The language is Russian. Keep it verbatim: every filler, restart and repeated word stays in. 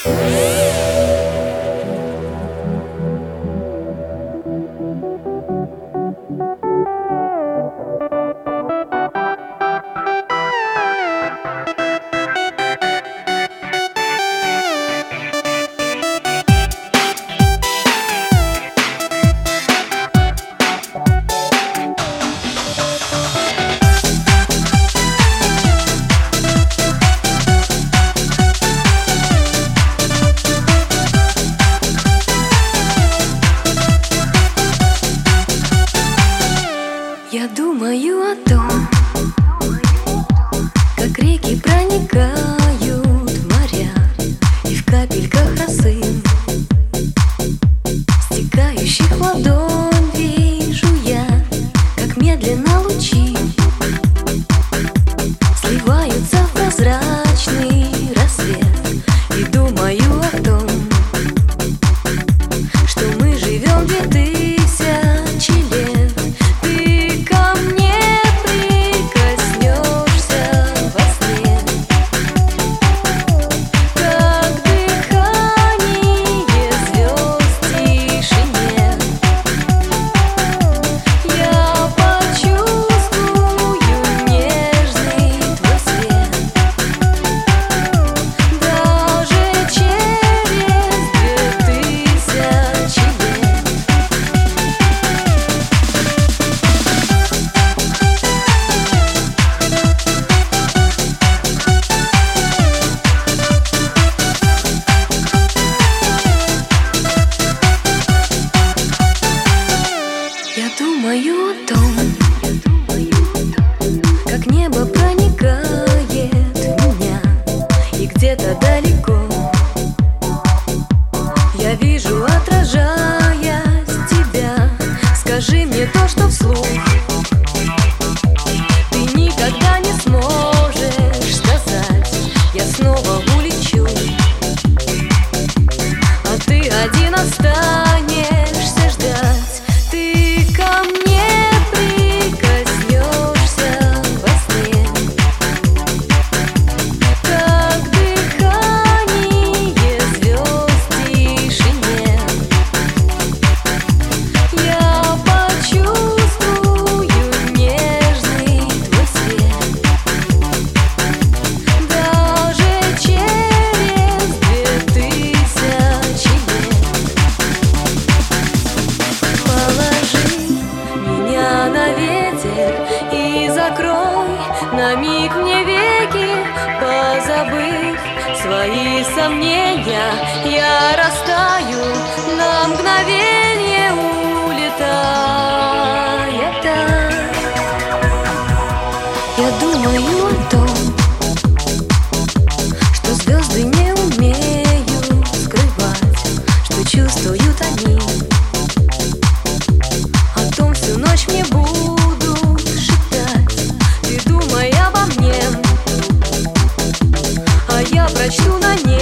Я думаю о том, как реки проникают в моря, и в капельках росы, стекающих в ладонь, вижу я, как медленно лучи сливаются в прозрачный рассвет. И думаю о том, что мы живем две тысячи лет. Думаю о том, как небо проникает в меня, и где-то далеко я вижу, отражаясь тебя. Скажи мне то, что вслух ты никогда не сможешь сказать. Я снова улечу, а ты один останешься ждать. Ты ко мне прикоснешься во сне, как дыхание звезд в тишине. Я почувствую нежный твой свет, даже через две тысячи лет. Положи меня на ветер и закрой на миг мне веки, позабыв свои сомнения, я растаю на мгновенье, улетая. Я думаю о том, что звезды не умеют скрывать, что чувствуют они. О том всю ночь мне будут шептать. Ты думай обо мне, а я прочту на небе